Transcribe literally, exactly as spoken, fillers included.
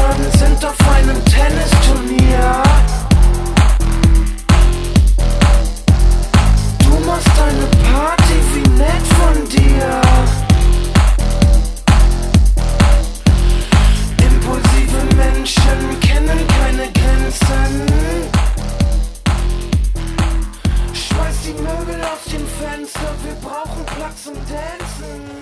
anderen sind auf einem Tennisturnier. Du machst eine Party, wie nett von dir. Impulsive Menschen kennen keine Grenzen. Schmeiß die Möbel aus dem Fenster, wir brauchen Platz zum Dancen.